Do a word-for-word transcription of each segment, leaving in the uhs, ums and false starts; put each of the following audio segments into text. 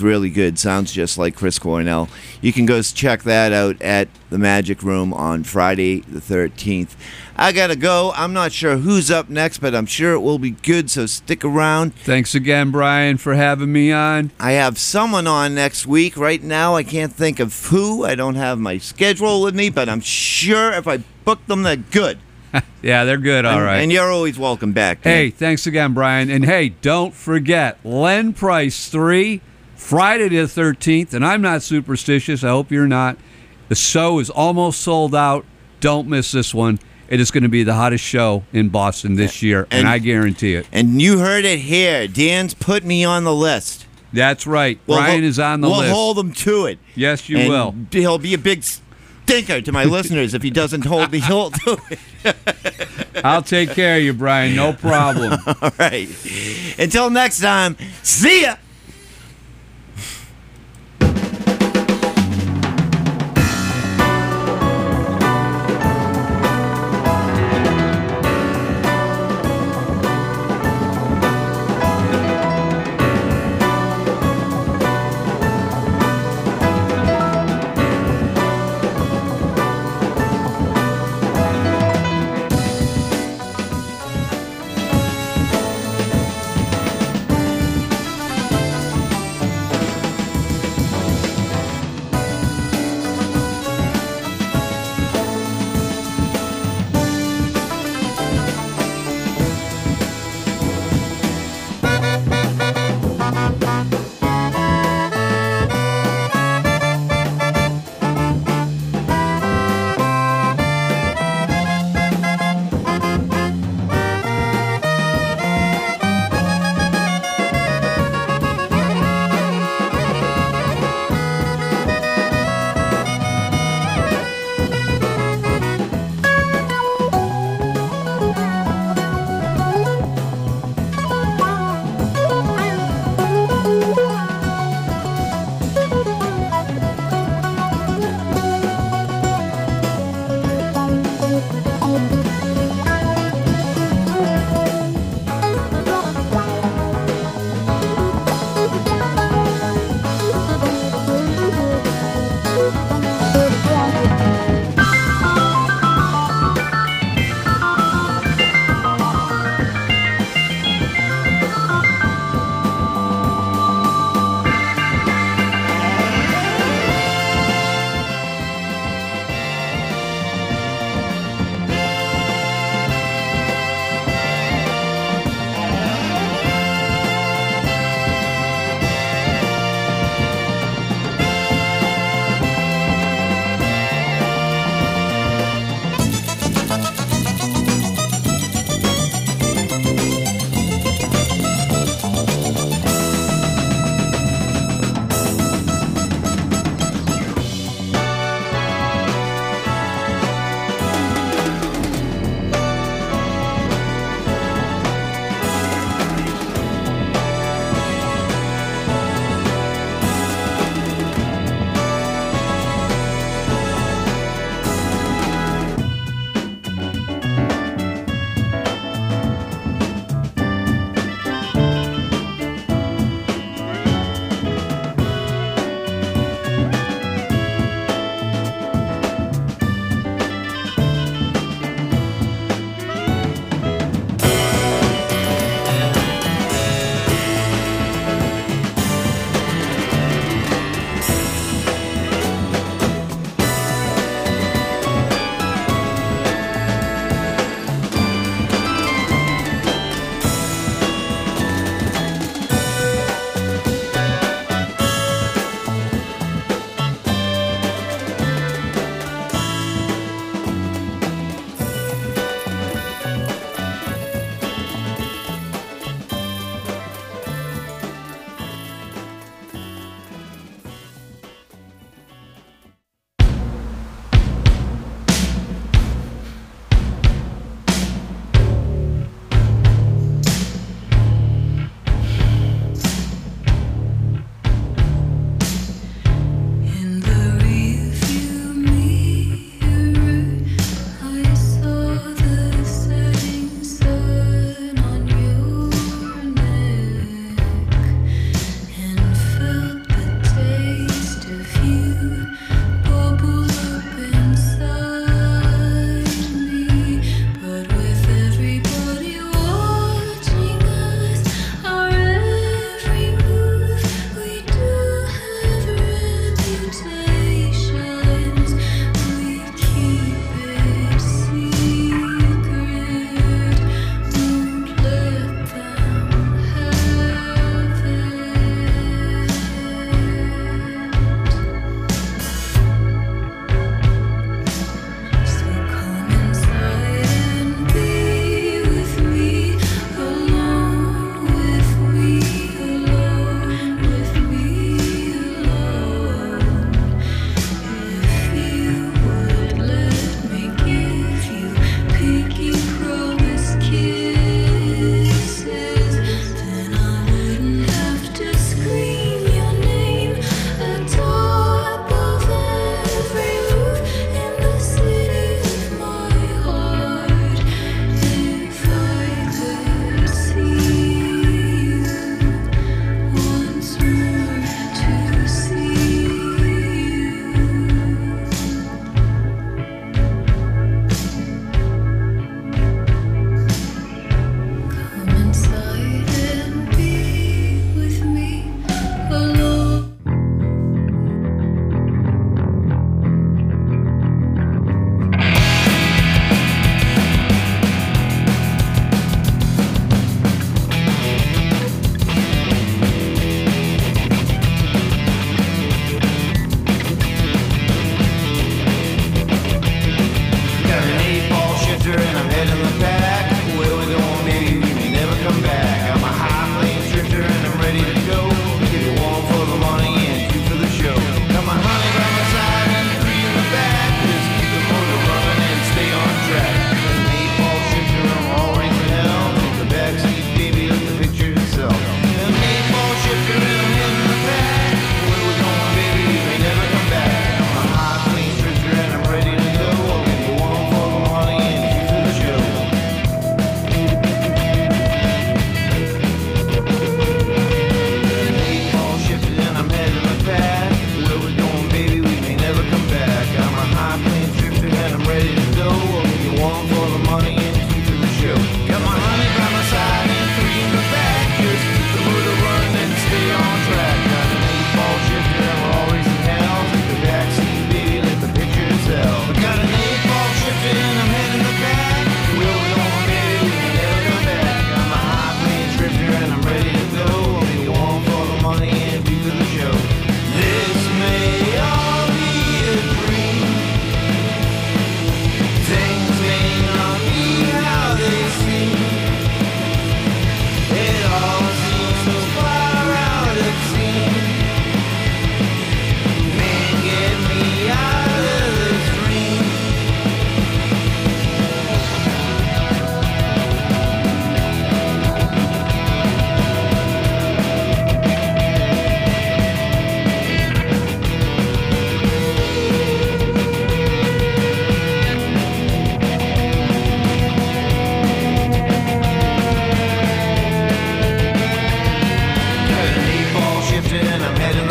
really good. Sounds just like Chris Cornell. You can go check that out at the Magic Room on Friday the thirteenth. I gotta go. I'm not sure who's up next, but I'm sure it will be good, so stick around. Thanks again, Brian, for having me on. I have someone on next week. Right now, I can't think of who. I don't have my schedule with me, but I'm sure if I book them, they're good. Yeah, they're good, all and, right. And you're always welcome back, Dan. Hey, thanks again, Brian. And hey, don't forget, Len Price three, Friday the thirteenth, and I'm not superstitious. I hope you're not. The show is almost sold out. Don't miss this one. It is going to be the hottest show in Boston this year, and, and I guarantee it. And you heard it here. Dan's put me on the list. That's right. We'll Brian ho- is on the we'll list. We'll hold him to it. Yes, you and will. He'll be a big stinker to my listeners if he doesn't hold the hold to it. I'll take care of you, Brian. No problem. All right. Until next time, see ya.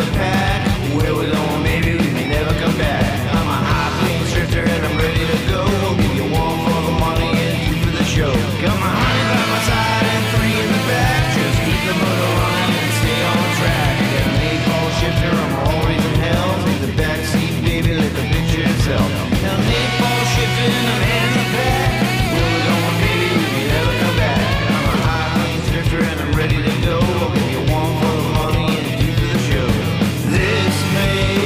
the pack. Where we're going, baby, we may never come back. I'm a high clean drifter and I'm ready to go. I'll give you one for the money and two for the show. Got my honey by my side and three in the back. Just keep the motor running and stay on track. Got an eight ball shifter, I'm always in hell. Take the back seat, baby, let the picture itself. Got an eight ball shifter and I'm in the back. Where we're going, baby, we may never come back. I'm a high clean drifter and I'm ready to go. I'll give you one for the money and two for the show. This may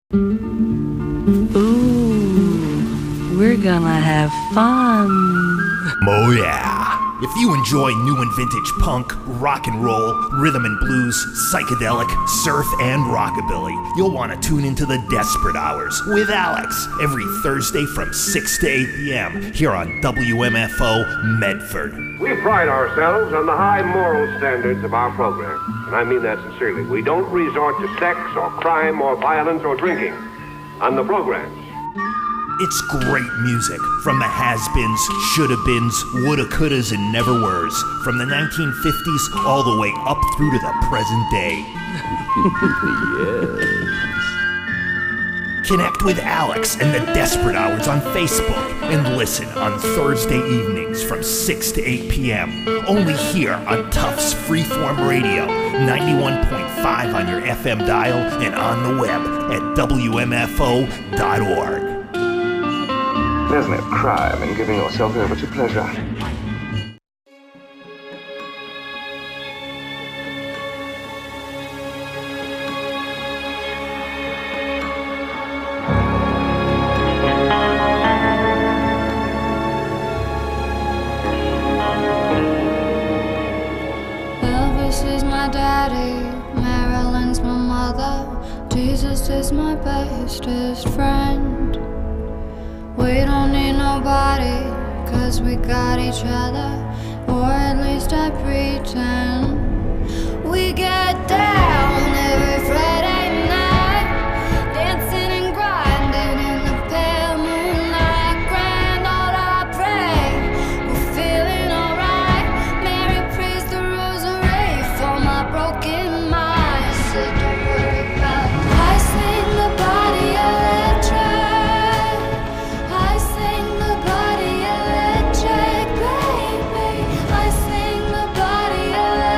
Ooh, we're gonna have fun. Oh yeah. If you enjoy new and vintage punk, rock and roll, rhythm and blues, psychedelic, surf, and rockabilly, you'll want to tune into the Desperate Hours with Alex every Thursday from six to eight p.m. here on W M F O Medford. We pride ourselves on the high moral standards of our program, and I mean that sincerely. We don't resort to sex or crime or violence or drinking on the programs. It's great music from the has-beens, shoulda-beens, woulda-couldas, and never-weres, from the nineteen fifties all the way up through to the present day. Yes. Connect with Alex and the Desperate Hours on Facebook and listen on Thursday evenings from six to eight p.m. only here on Tufts Freeform Radio, ninety-one point five on your F M dial and on the web at W M F O dot org. There's no crime in giving yourself over to pleasure. Elvis is my daddy, Marilyn's my mother, Jesus is my bestest friend. We don't need nobody, cause we got each other, or at least I pretend. We get down every Friday night, dancing and grinding in the pale moonlight. Grand old I pray, we're feeling alright. Mary prays the rosary for my broken mind. Said don't worry about it. I sing the body electric. Body electric, baby. I sing the body electric.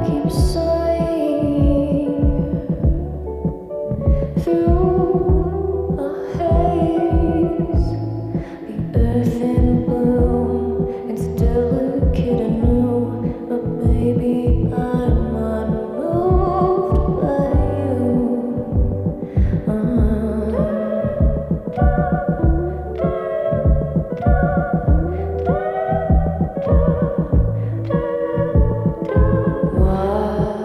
keep sighing through a haze. The earth in bloom, it's delicate and new, but baby, I'm unmoved by you. Uh-huh. Why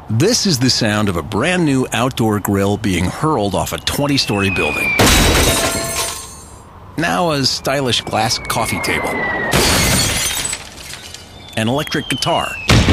This is the sound of a brand new outdoor grill being hurled off a twenty-story building. Now a stylish glass coffee table. An electric guitar.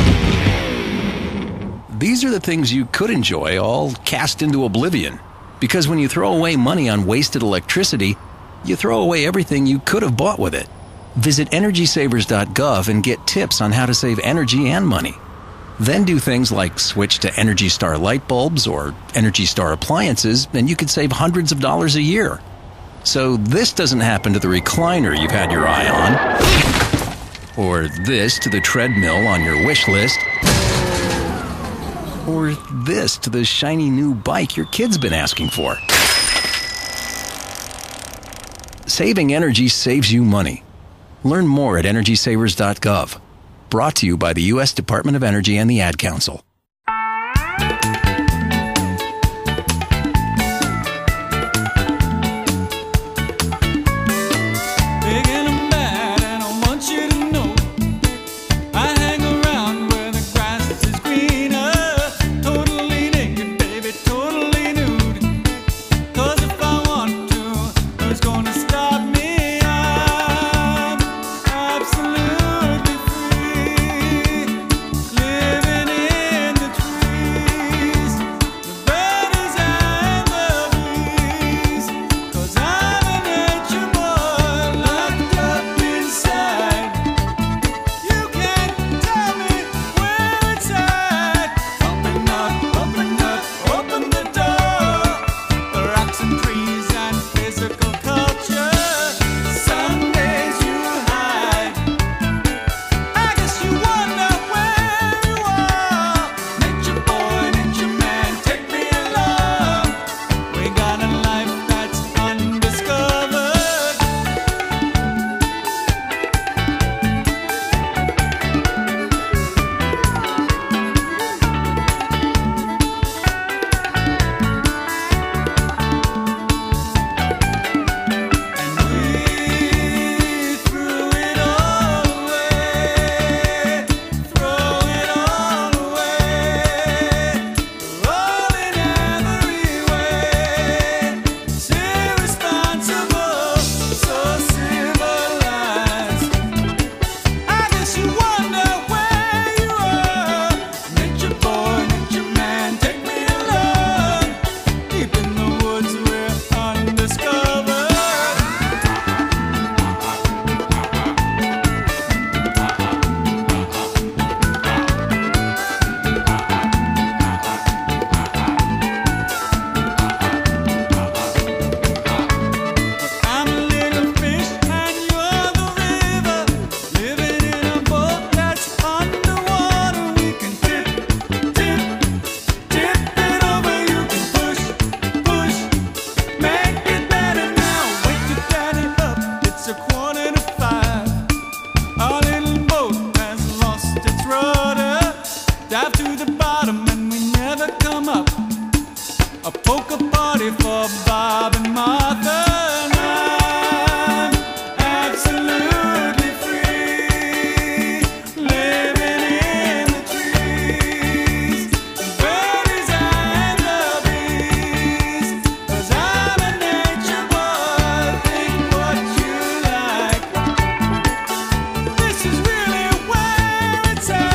These are the things you could enjoy, all cast into oblivion. Because when you throw away money on wasted electricity, you throw away everything you could have bought with it. Visit energy savers dot gov and get tips on how to save energy and money. Then do things like switch to Energy Star light bulbs or Energy Star appliances, and you could save hundreds of dollars a year. So this doesn't happen to the recliner you've had your eye on, or this to the treadmill on your wish list, or this to the shiny new bike your kid's been asking for. Saving energy saves you money. Learn more at energy savers dot gov. Brought to you by the U S Department of Energy and the Ad Council.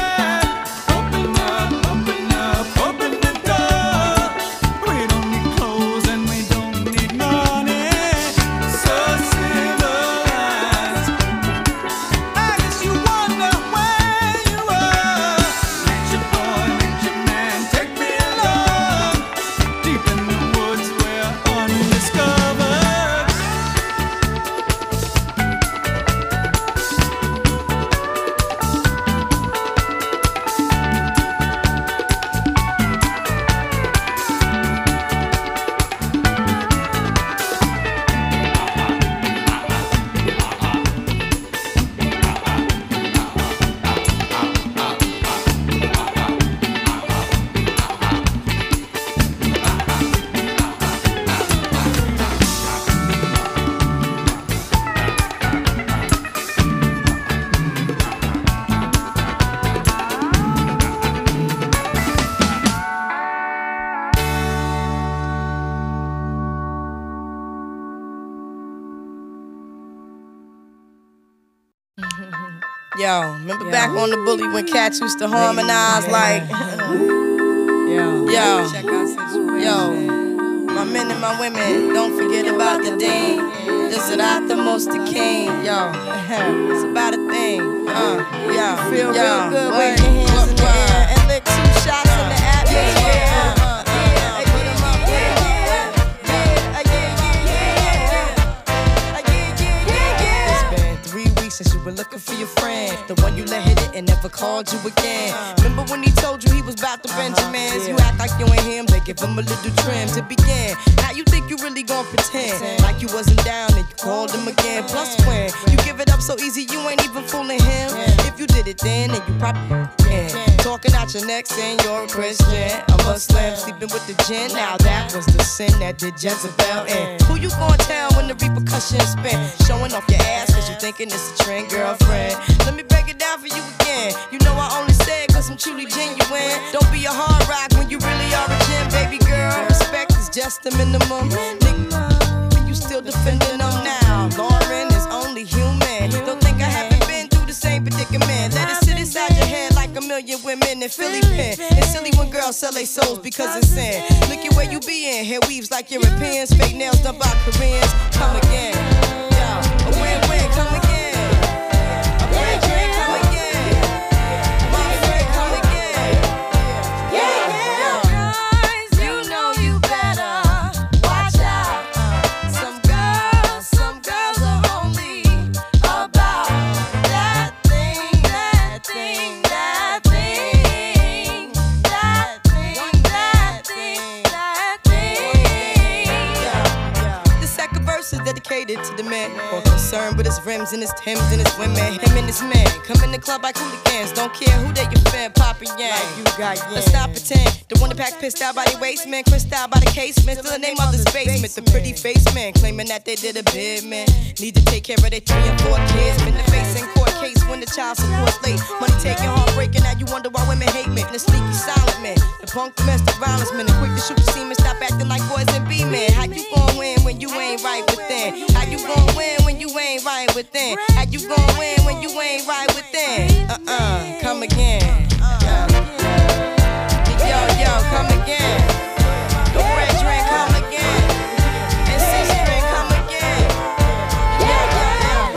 Open up, open up the door. We don't need clothes. Yo, remember yeah. back on the bully when cats used to harmonize yeah. like, yo, yo, yo, my men and my women, don't forget about the dean. This is not the most the king, yo. It's about a thing, uh, yo, feel yo. real good, wave your hands in the air and lick two shots in the atmosphere. Since you were looking for your friend, the one you let hit it and never called you again. Remember when he told you he was about to Benjamins? You act like you ain't him, they give him a little trim to begin. Now you think you really gon' pretend like you wasn't down and you called him again. Plus when you give it up so easy, you ain't even fooling him. If you did it then, then you probably can. Talking out your neck saying you're a Christian, a Muslim, sleeping with the gin. Now that was the sin that did Jezebel in. Who you gon' tell when the repercussions spin? Showing off your ass cause you thinking it's a trend, girlfriend. Let me break it down for you again. You know I only say it cause I'm truly genuine. Don't be a hard rock when you really are a gem, baby girl. Respect is just the minimum. Nigga, when you still defending them now. Lauren is only human. Don't think I haven't been through the same predicament. Let it sit inside your head like a million women in Philly pen. It's silly when girls sell their souls because it's sin. Look at where you be in. Hair weaves like Europeans. Fake nails done by Koreans. Come again. Yo, a win-win, come again. Dedicated to the man, more concerned with his rims and his Timbs and his women. Him and his man come in the club like hooligans. Don't care who they your fan, Papa Yang. Like you got yeah. Let's stop pretend. The one that pack pissed out by the waist man, crissed out by the casement. Still the name of the basement. The pretty face man claiming that they did a bid man. Need to take care of their three and four kids. Been the face in court case when the child support's late. Money taking, heartbreaking. Now you wonder why women hate me. The sneaky silent man, the punk domestic violence man, the quick to shoot the semen. Stop acting like boys and be men. How you gon' win when you ain't right within? How you gon' win when you ain't right within? How you gon' win when you ain't right within? Uh-uh, come again. Uh. Yo, yo, come again. The red drink, come again. And six drink, come again. Yeah, yeah,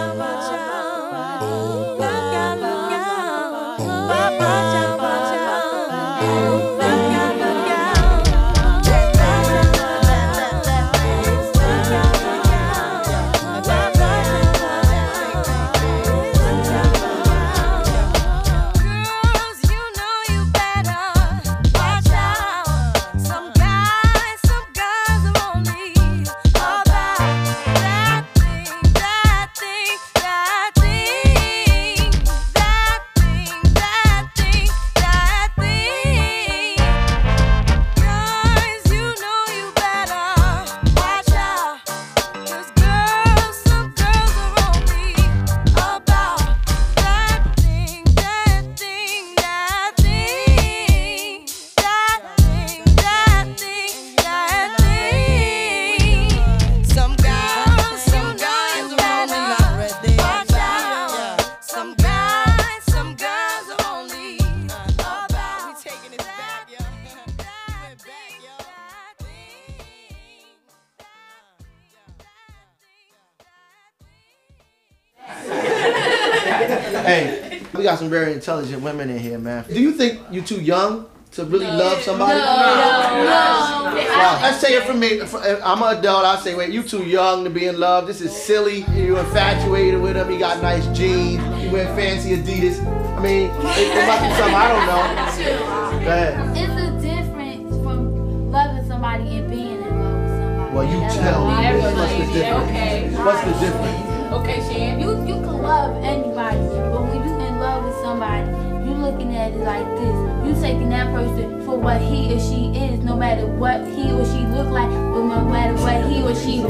Hey, we got some very intelligent women in here, man. Do you think you're too young to really no. love somebody? No, no, no. Well, let's say it for me. I'm an adult. I say, wait, you too young to be in love. This is silly. You're infatuated with him. He got nice jeans. He wear fancy Adidas. I mean, it, it must be something I don't know. Go ahead. It's a difference from loving somebody and being in love with somebody. Well, you That's tell me. What's the difference? Okay. What's the difference? Okay, Shan. You you can love anybody, but when you in love with somebody, you looking at it like this. You taking that person for what he or she is, no matter what he or she look like, but no matter what he or she do.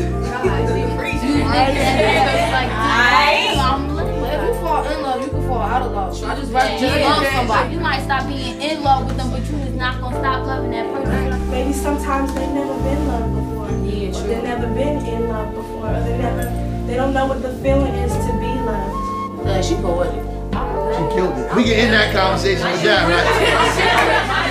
You looking at it like this. If you fall in love, you can fall out of love. I just right just love somebody. You might stop being in love with them, but you is not gonna stop loving that person. Maybe sometimes they've never been loved before. Yeah, true. They've never been in love before, or they never. They don't know what the feeling is to be loved. Uh, she poetic. She killed it. We can end that conversation with that, right?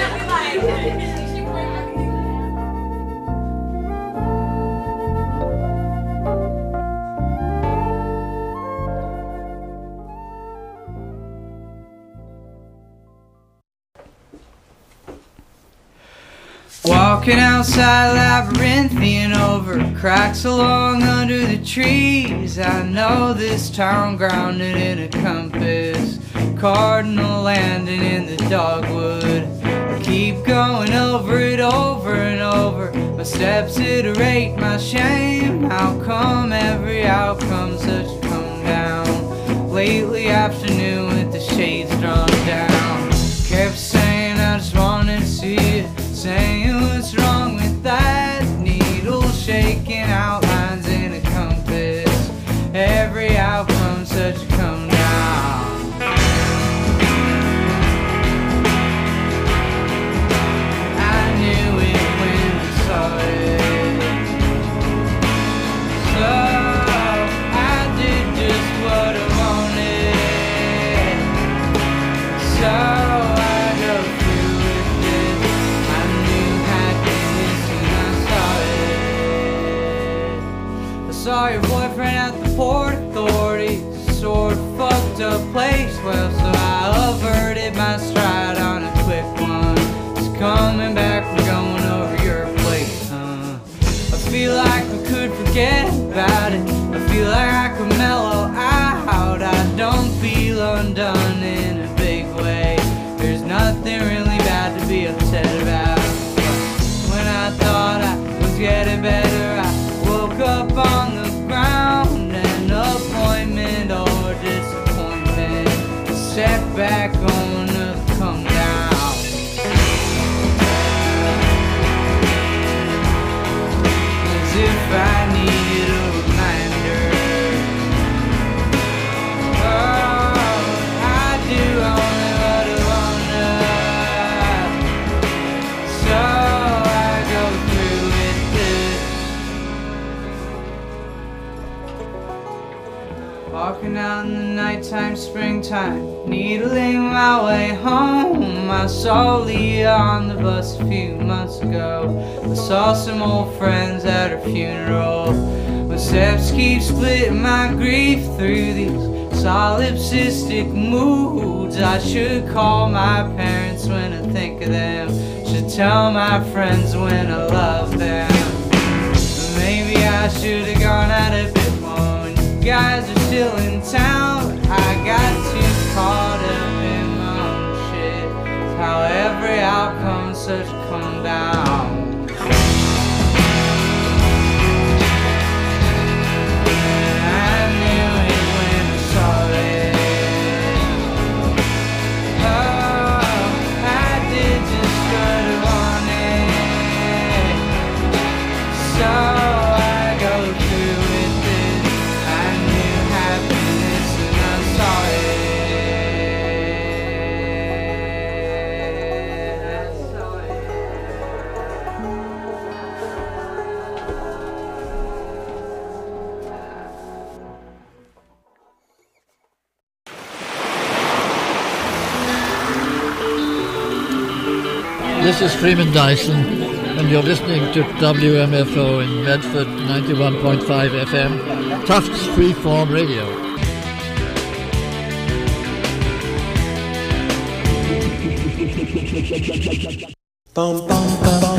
Walking outside labyrinthian over cracks along under the trees. I know this town grounded in a compass, cardinal landing in the dogwood. I keep going over it over and over. My steps iterate my shame. How come every outcome's such a come down? Lately afternoon with the shades drawn down. Kept saying I just wanted to see it. Saying what's wrong with that needle, shaking outlines in a compass. Every outcome such a come down. I knew it when I saw it. So I did just what I wanted. So saw your boyfriend at the Port Authority, sort of fucked up place. Well, so I averted my stride on a quick one. Just coming back from going over your place, huh? I feel like we could forget about it. I feel like I could mellow out. I don't feel undone in a big way. There's nothing really bad to be upset about. When I thought I was getting better, I woke up on the ground. An appointment or disappointment, a setback on a come down. As if I needed a reminder. Oh, I do only what I wanna. So walking out in the nighttime, springtime, needling my way home. I saw Leah on the bus a few months ago. I saw some old friends at her funeral. My steps keep splitting my grief through these solipsistic moods. I should call my parents when I think of them. Should tell my friends when I love them. Maybe I should have gone out a bit more. You guys are still in town. I got too caught up in my own shit. It's how every outcome's such a come down. I knew it when I saw it. Oh, I did just what I wanted. So this is Freeman Dyson, and you're listening to W M F O in Medford, ninety-one point five F M, Tufts Freeform Radio. Bum, bum, bum, bum.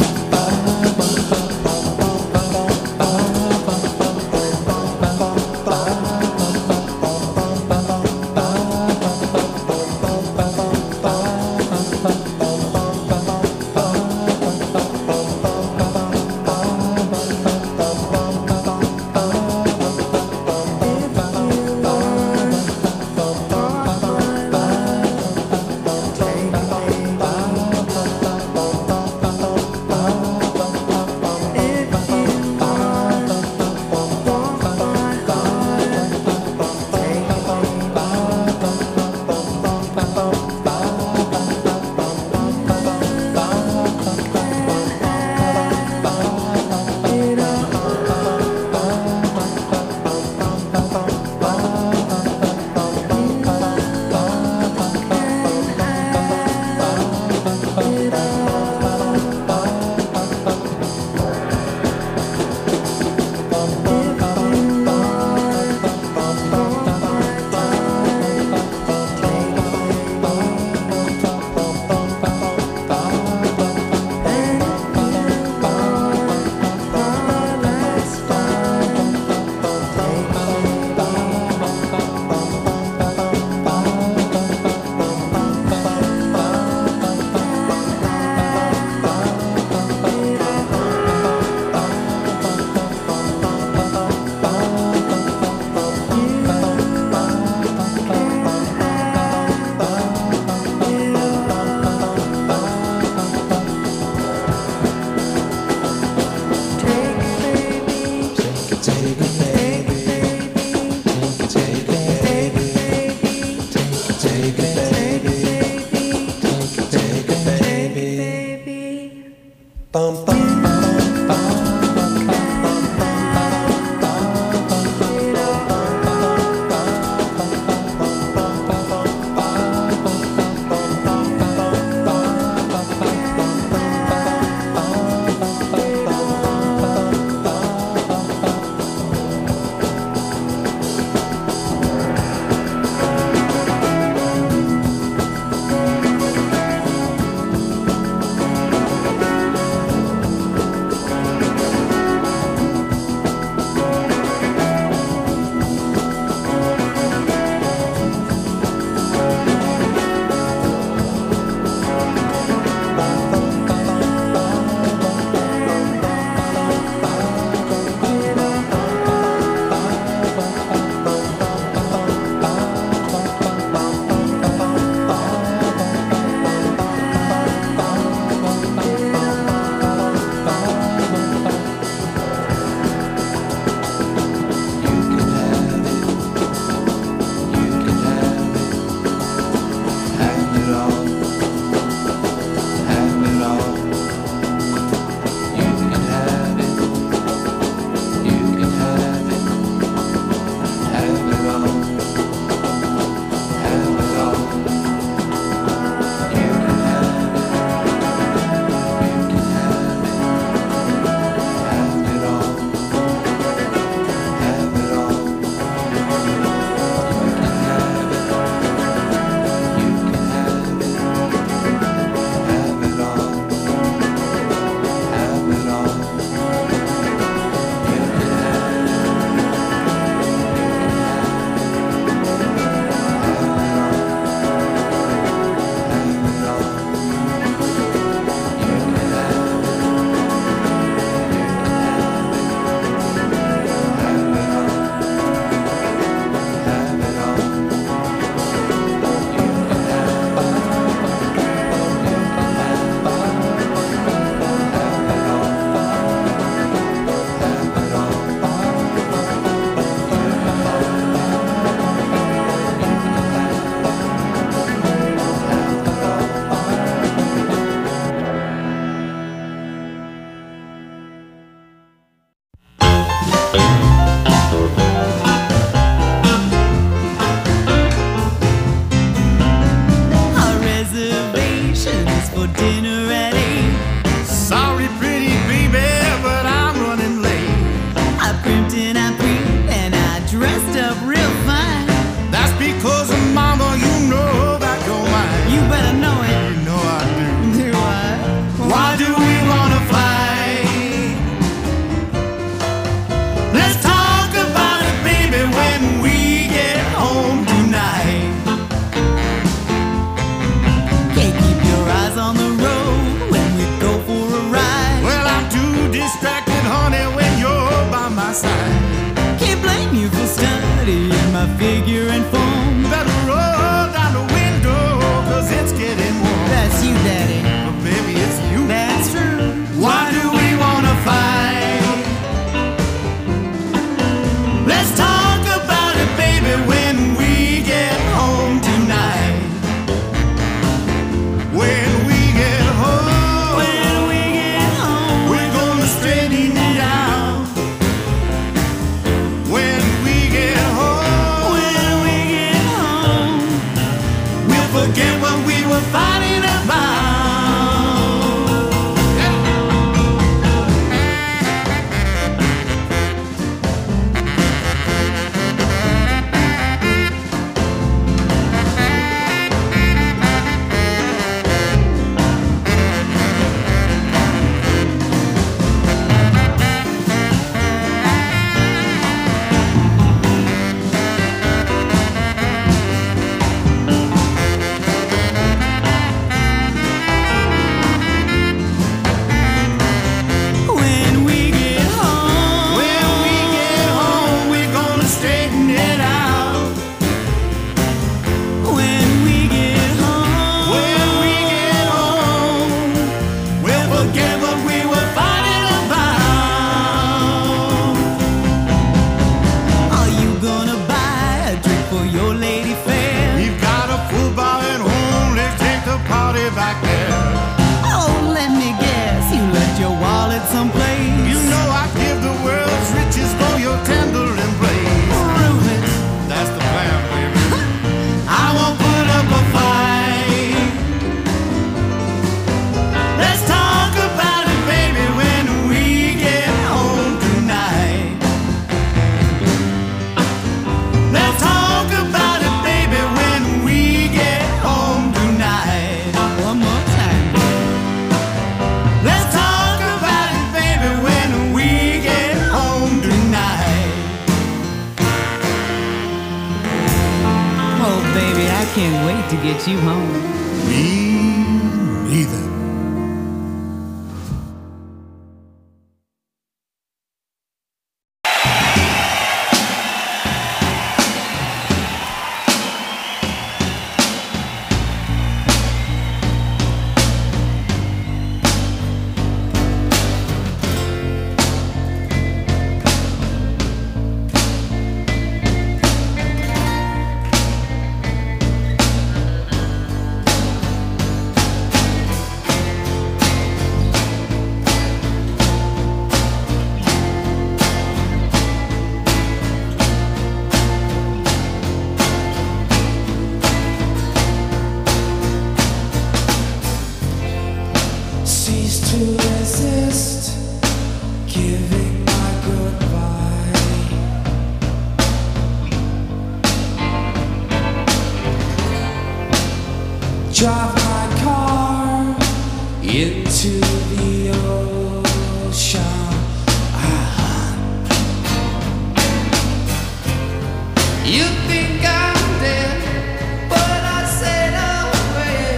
back there. Oh, let me guess, you left your to get you home. Me neither. Drive my car into the ocean. Ah. You think I'm dead, but I said away.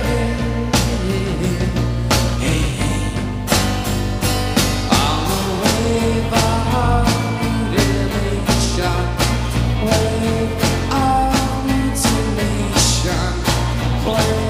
On the wave of mutilation, wave of mutilation, wave.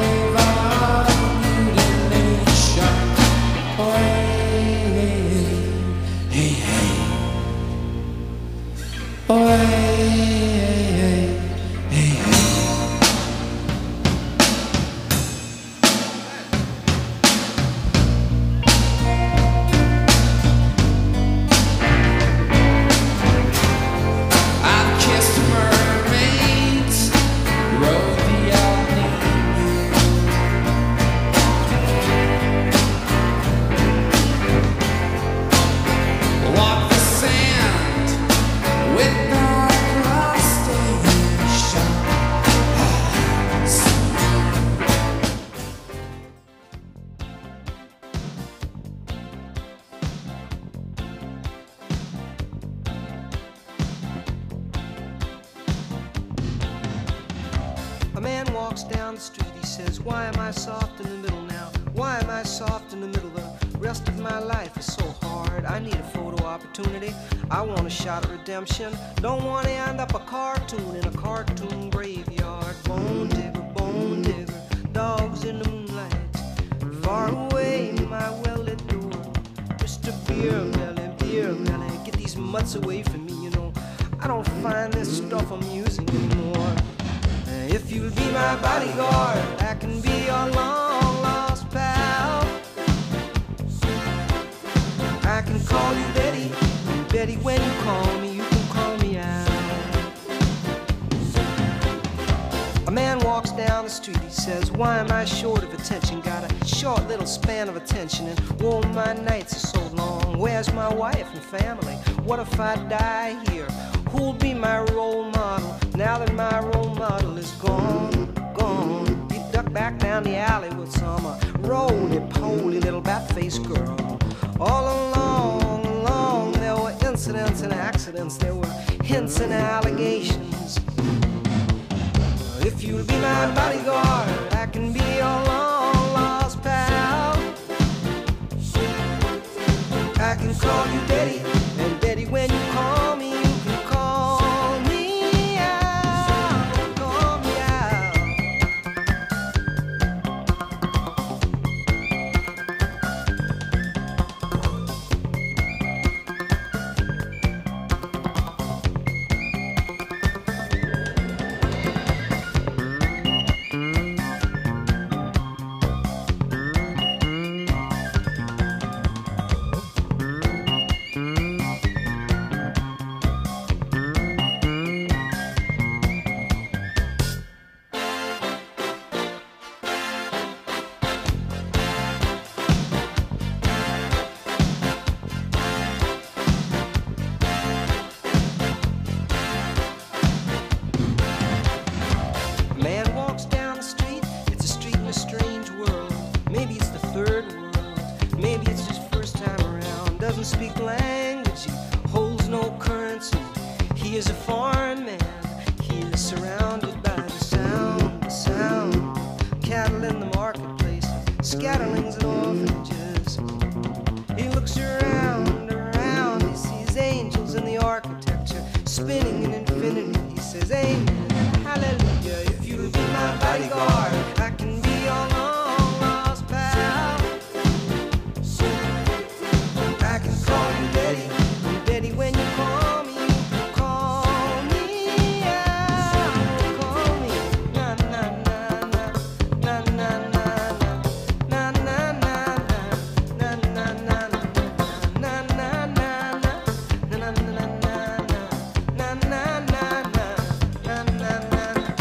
A man walks down the street, he says, why am I soft in the middle now? Why am I soft in the middle? The rest of my life is so hard. I need a photo opportunity. I want a shot at redemption. Don't want to end up a cartoon in a cartoon graveyard. Bone digger, bone digger, dogs in the moonlight. Far away, my well-lit door. Mister Beer Melly, Beer Melly, get these mutts away from me, you know. I don't find this stuff amusing anymore. If you'll be my bodyguard, I can be your long-lost pal. I can call you Betty, and Betty, when you call me, you can call me out. A man walks down the street, he says, why am I short of attention? Got a short little span of attention, and whoa, my nights are so long. Where's my wife and family? What if I die here? Who'll be my role model now that my role model is gone, gone? He ducked back down the alley with some uh, roly-poly little bat-faced girl. All along, along, there were incidents and accidents. There were hints and allegations. If you'll be my bodyguard, I can be your long-lost pal. I can call you Betty, and Betty, when you call me, speak language, he holds no currency. He is a foreign man, he is surrounded by the sound, the sound. scatterlings and orphanages. He looks around, around, he sees angels in the architecture, spinning in infinity. He says, amen, hallelujah. If you'll be my bodyguard, I can be your long lost pal. I can call you Betty, and Betty, when you call me, you call me out, call me. Na na na na, na na na na, na na na na, na na na na, na na na na, na na na na, na na na na, na na na.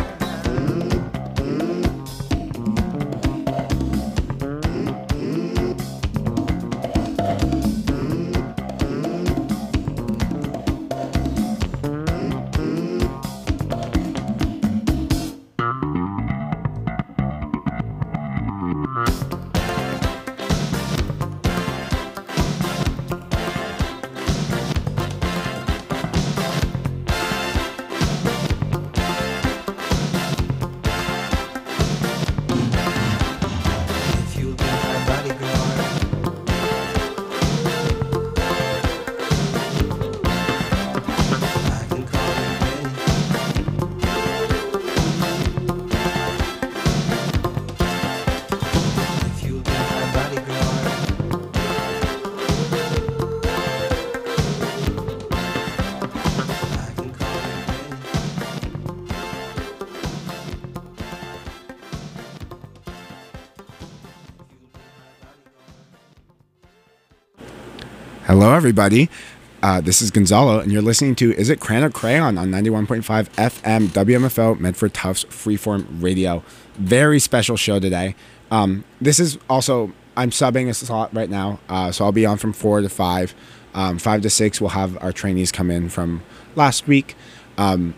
Hello, everybody. Uh, this is Gonzalo, and you're listening to Is It Crayon or Crayon on ninety-one point five F M W M F O Medford Tufts Freeform Radio. Very special show today. Um, this is also, I'm subbing a slot right now, uh, so I'll be on from four to five. Um, five to six, we'll have our trainees come in from last week. Um,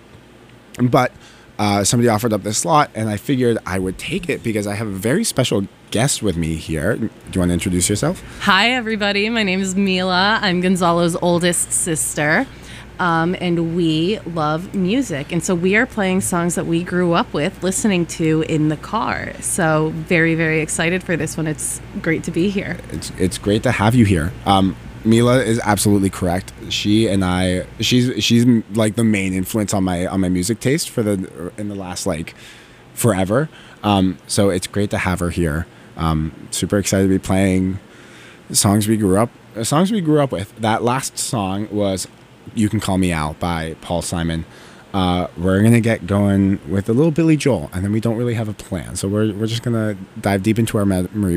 but uh, somebody offered up this slot, and I figured I would take it because I have a very special guest with me here. Do you want to introduce yourself? Hi, everybody. My name is Mila. I'm Gonzalo's oldest sister, um, and we love music. And so we are playing songs that we grew up with, listening to in the car. So very, very excited for this one. It's great to be here. It's it's great to have you here. Um, Mila is absolutely correct. She and I, she's she's like the main influence on my on my music taste for the in the last like forever. Um, so it's great to have her here. Um, super excited to be playing songs we grew up songs we grew up with. That last song was "You Can Call Me Out" by Paul Simon. Uh, we're gonna get going with a little Billy Joel, and then we don't really have a plan, so we're we're just gonna dive deep into our memory